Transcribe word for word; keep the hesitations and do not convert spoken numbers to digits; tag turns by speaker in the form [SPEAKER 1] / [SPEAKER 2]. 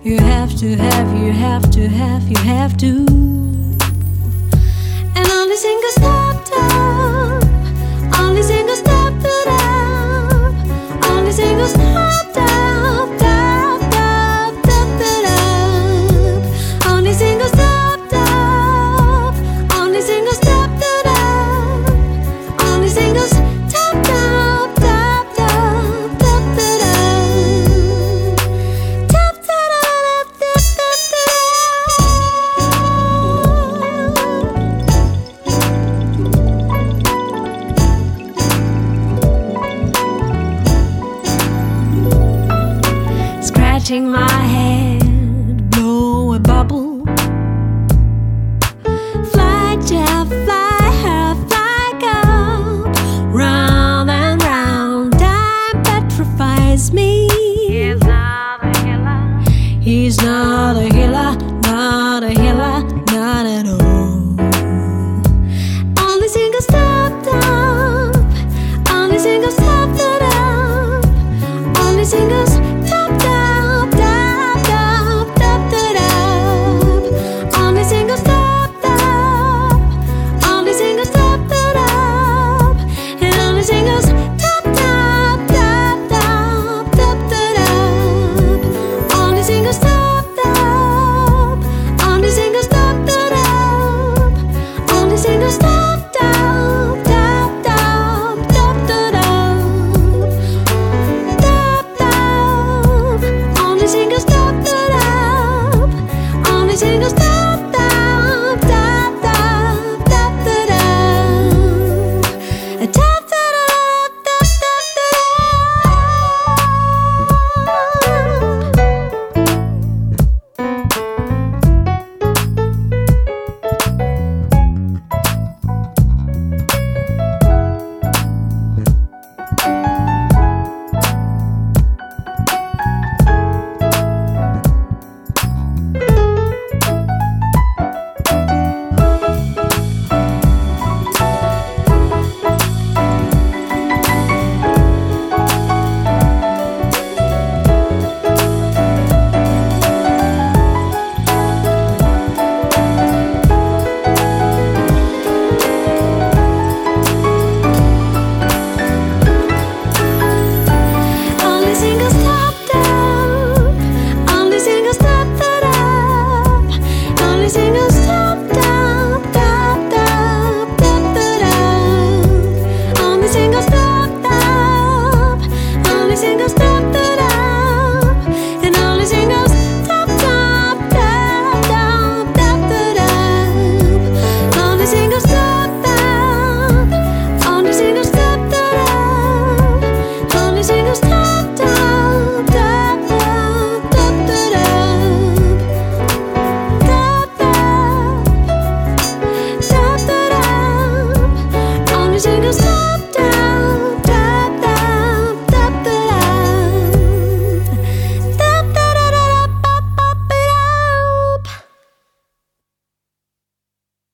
[SPEAKER 1] You have to have, you have to have, you have to. And only single stop top, only single stop top, only single stop top, top, top, top it up. Only single stop top, only single stop top, only single stop top, top, top, top it up. Top, top, top, top, scratching my head, blow a bubble.